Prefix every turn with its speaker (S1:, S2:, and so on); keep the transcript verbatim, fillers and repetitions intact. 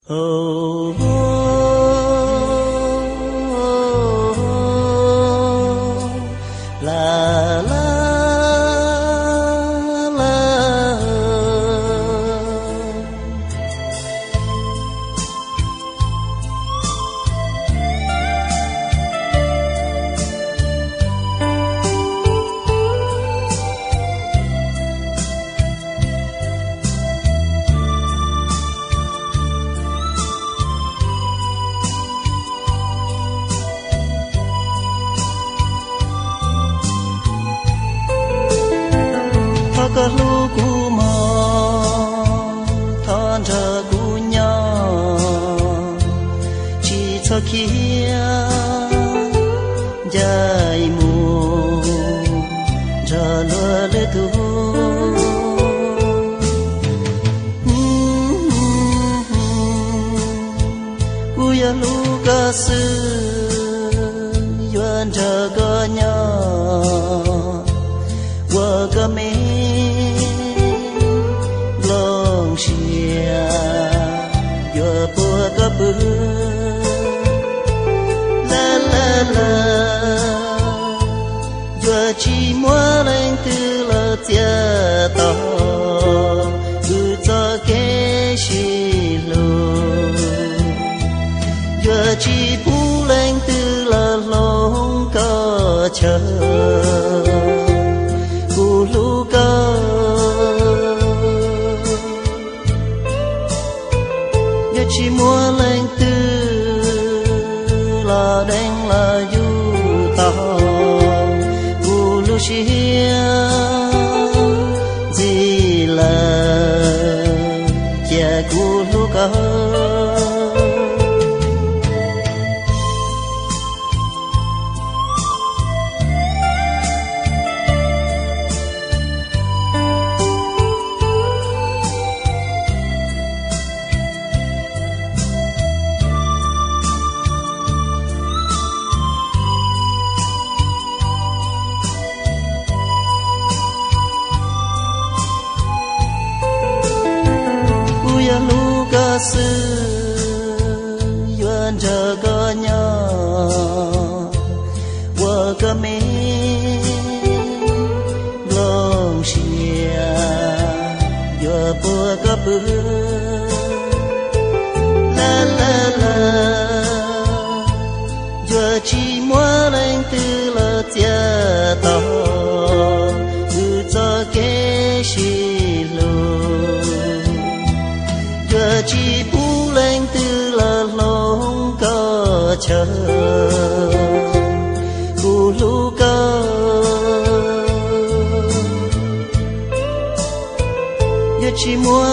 S1: Oh, oh, oh, la la la. Có lúc cũ mò thon thờ cũ nhỏ chỉ cho kia dài mù giờ lừa lê tu cũ ya lu ca sư yuan thờ có nhỏ qua ca mê chia yo bua ca bư la la la yo chỉ mua lên từ là tia to cứ cho cái xì lù yo chỉ bu lên từ là lông có chờ cu lu ca chỉ mua lên từ là đen là du tao u lu xia gì là cha cu lu ca lu ca sư yuan chờ có nhỏ qua ca mê lòng xia yo bua ca bư la la la yo chỉ mua lên từ là tia to cứ cho cái xì lù chỉ bu lên từ là lông có chờ cu lu ca yo chỉ mua